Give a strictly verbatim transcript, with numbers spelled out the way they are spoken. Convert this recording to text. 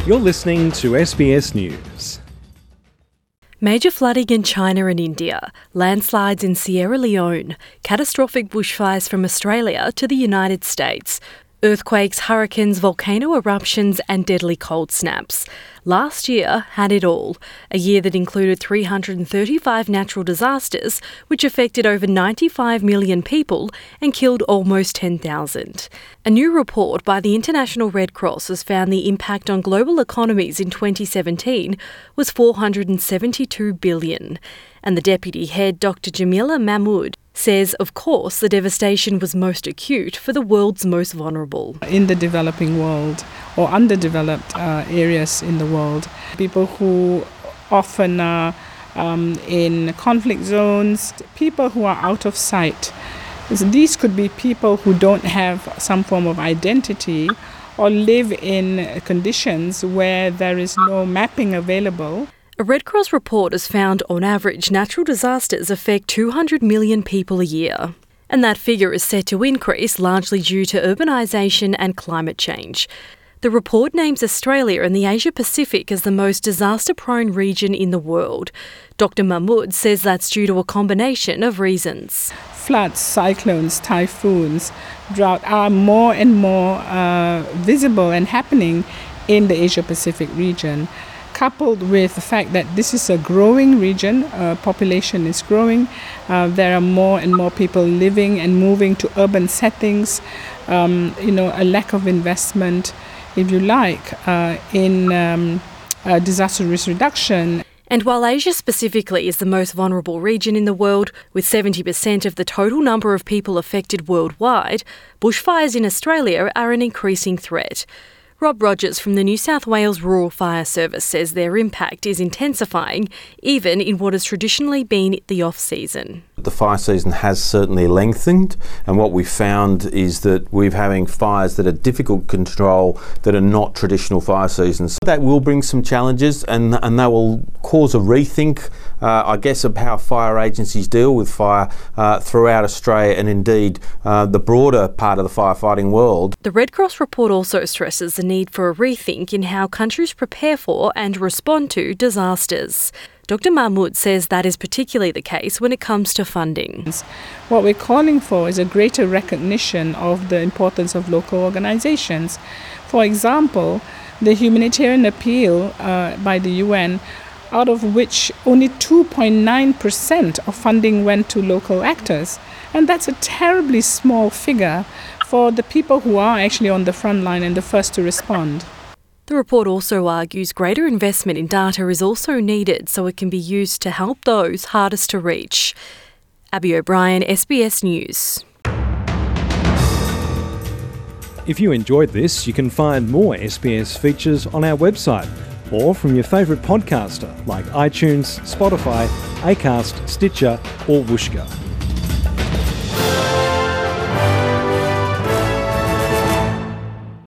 You're listening to S B S News. Major flooding in China and India, landslides in Sierra Leone, catastrophic bushfires from Australia to the United States, earthquakes, hurricanes, volcano eruptions and deadly cold snaps. Last year had it all, a year that included three hundred thirty-five natural disasters which affected over ninety-five million people and killed almost ten thousand. A new report by the International Red Cross has found the impact on global economies in twenty seventeen was four hundred seventy-two billion dollars. And the deputy head, Doctor Jamila Mahmood, says, of course, the devastation was most acute for the world's most vulnerable. In the developing world or underdeveloped uh, areas in the world, people who often are um, in conflict zones, people who are out of sight. These could be people who don't have some form of identity or live in conditions where there is no mapping available. A Red Cross report has found, on average, natural disasters affect two hundred million people a year. And that figure is set to increase, largely due to urbanisation and climate change. The report names Australia and the Asia-Pacific as the most disaster-prone region in the world. Doctor Mahmood says that's due to a combination of reasons. Floods, cyclones, typhoons, drought are more and more uh, visible and happening in the Asia-Pacific region, coupled with the fact that this is a growing region, uh, population is growing, uh, there are more and more people living and moving to urban settings, um, you know, a lack of investment, if you like, uh, in um, uh, disaster risk reduction. And while Asia specifically is the most vulnerable region in the world, with seventy percent of the total number of people affected worldwide, bushfires in Australia are an increasing threat. Rob Rogers from the New South Wales Rural Fire Service says their impact is intensifying, even in what has traditionally been the off-season. The fire season has certainly lengthened, and what we've found is that we're having fires that are difficult to control that are not traditional fire seasons. That will bring some challenges, and, and that will cause a rethink, uh, I guess, of how fire agencies deal with fire uh, throughout Australia and indeed uh, the broader part of the firefighting world. The Red Cross report also stresses the need for a rethink in how countries prepare for and respond to disasters. Doctor Mahmood says that is particularly the case when it comes to funding. What we're calling for is a greater recognition of the importance of local organizations. For example, the humanitarian appeal uh, by the U N, out of which only two point nine percent of funding went to local actors. And that's a terribly small figure for the people who are actually on the front line and the first to respond. The report also argues greater investment in data is also needed so it can be used to help those hardest to reach. Abby O'Brien, S B S News. If you enjoyed this, you can find more S B S features on our website or from your favourite podcaster like iTunes, Spotify, Acast, Stitcher or Whooshkaa.